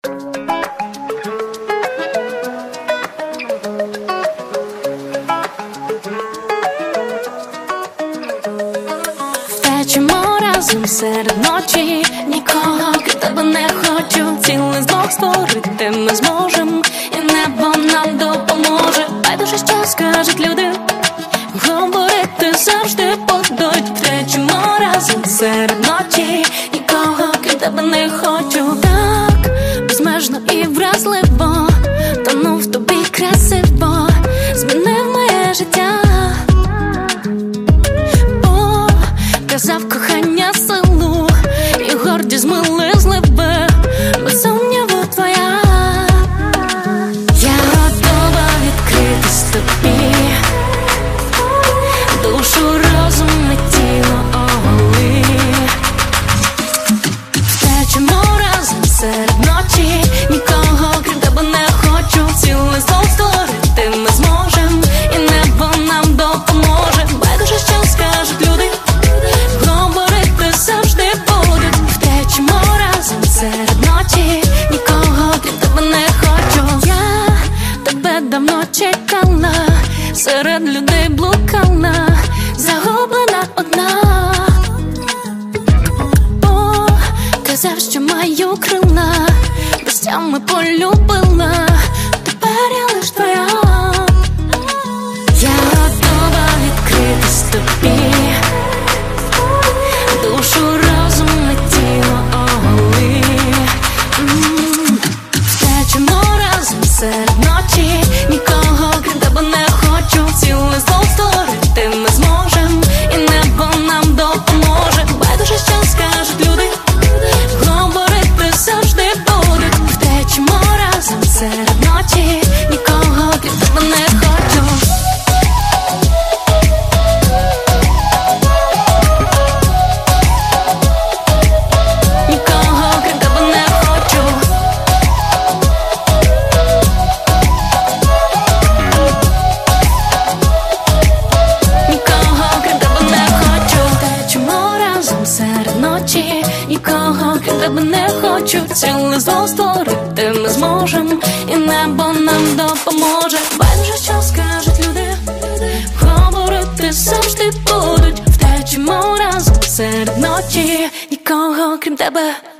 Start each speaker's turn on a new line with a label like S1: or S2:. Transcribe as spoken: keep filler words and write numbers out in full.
S1: Втечемо разом серед ночі, нікого крім тебе не хочу. Цілий з двох створити ми зможем, і небо нам допоможе. Байдуже, що скажуть люди, говорити завжди будуть. Втечемо разом серед ночі, нікого крім тебе не хочу. Так, безмежно і вразливо, тону в тобі красиво, змінив моє життя. Казав кохання силу, і гордість змили зливи, без сумніву твоя. Я готова відкритись тобі, душу, розум і тіло оголи. Втечемо разом серед ночі, нікого крім тебе не хочу. Цілий сон створити ми зможем, і небо нам допоможе. Байдуже, що скажуть люди, говорити завжди будуть. Втечемо разом серед ночі, нікого крім тебе не хочу. Я тебе давно чекала, серед людей блукала, загублена одна. О, казав, що маю крила, без тями полюбила, тепер я лиш твоя. Я готова відкритись тобі, душу, розум і тіло оголи. М-м-м. Втечемо разом серед ночі, нікого крім тебе не хочу. Цілий сон створити ми зможем, і небо нам допоможе. Байдуже, що скажуть люди, говорити завжди будуть. Втечемо разом серед ночі, нікого крім тебе не хочу. Нікого крім тебе не хочу. Цілий зло створити ми зможем, і небо нам допоможе. Байдуже, що скажуть люди, говорити завжди будуть. Втечемо разом серед ночі, нікого крім тебе.